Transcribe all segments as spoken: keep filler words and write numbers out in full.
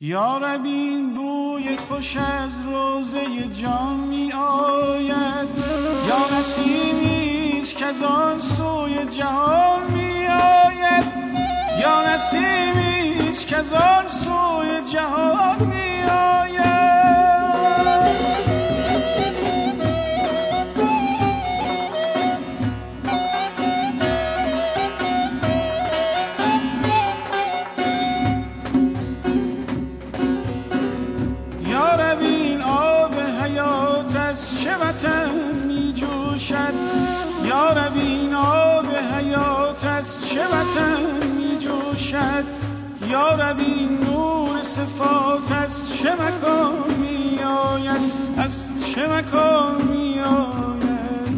یارب این بوی خوش از روزه جان می آید، یا نسیمیست که از آن سوی جهان می آید، یا نسیمیست که از آن سوی جهان می آید. یارب این آب حیات از چه وطن می جوشد، یارب این نور صفات از چه مکان می آید، از چه مکان می آید.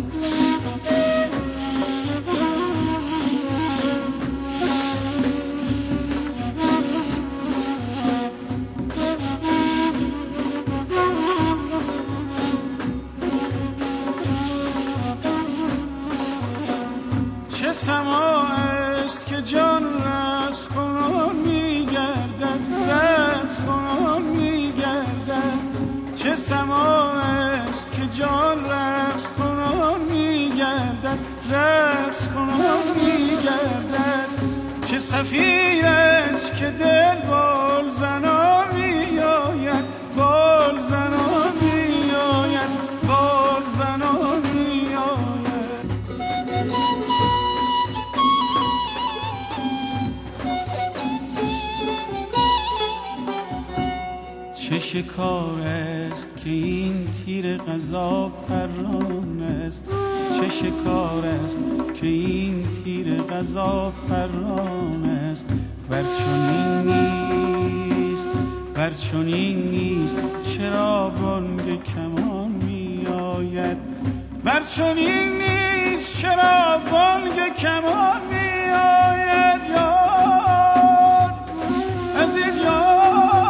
سما است که جان رقص کنان می گردد، رقص کنان می گردد. چه سما است که جان رقص کنان می گردد، رقص کنان می گردد. چه صفیر است که دل بال زنان می آید، بال زنان می آید، بال زنان می آید. چه شکار است که این تیر قضا پران است، چه شکار است که این تیر قضا پران است. ور چنین نیست، ور چنین نیست چرا بانگ کمان می آید، ور چنین نیست چرا بانگ کمان می آید. یار عزیز یار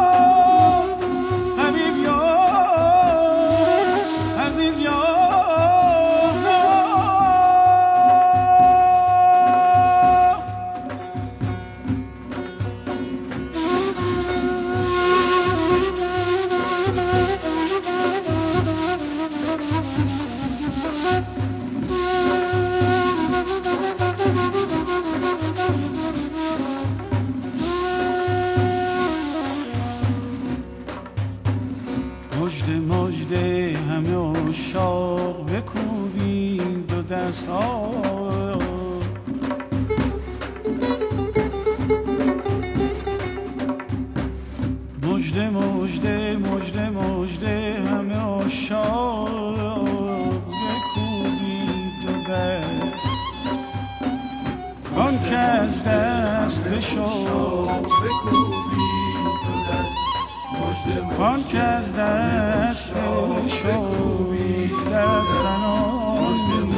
مژده مژده همه عشاق بکوبیم دو دست آه. مژده مژده مژده مژده همه عشاق بکوبیم دو دست، آن که از دست بشد بکوبیم دو دست، آن که از دست بشوی دست زنان می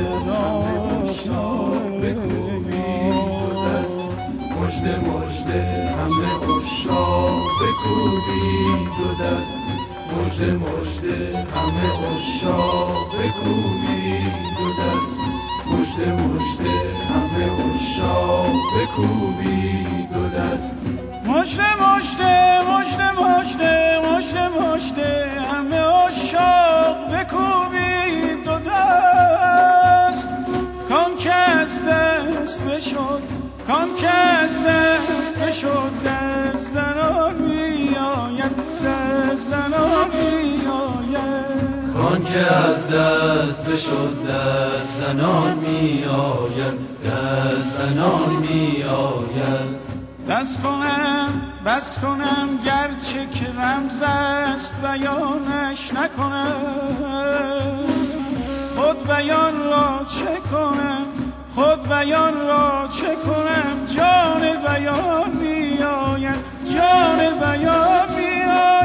آید، بکوبی دو دست. مژده مژده همه عشاق بکوبی دو دست، مژده مژده همه عشاق بکوبی دو دست، مژده مژده همه عشاق بکوبی دو دست. مژده مژده مژده مژده مژده مژده همه عشاق بکوبید دو دست، کان که از دست بشد، کان که از دست بشد دست زنان می آید، دست زنان می آید. کان که از دست بشد دست زنان می آید، دست زنان می آید. دست کنم بس کنم گرچه که رمز است بیانش نکنم، خود بیان را چه کنم، خود بیان را چه کنم. جان بیان می آید، جان بیان می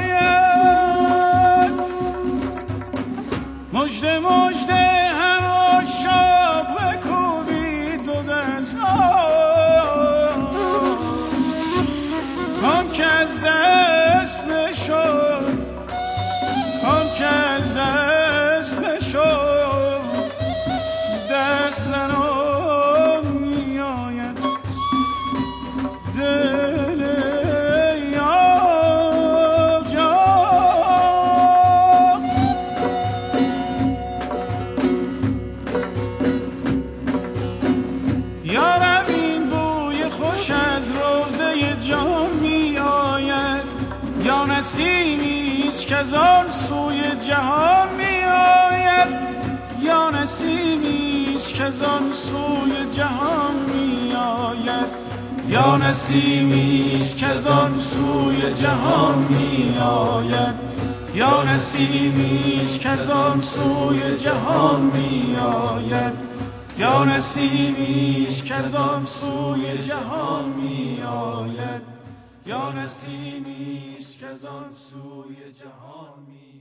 آید. مژده مژده هم عشاق بکوبید دو دست، کان که از دست بشد، کان که از دست بشد دست زنان می آید، دل یار از روضه جان می آید، یا نسیمی است که از آن سوی جهان می آید، یا نسیمی است که از آن سوی جهان می آید، یا نسیمی است که از آن سوی جهان می آید، یا نسیمی است که از آن سوی جهان می آید، یا نسیمی است که از آن سوی جهان می آید، یا نسیمی است که از آن سوی جهان می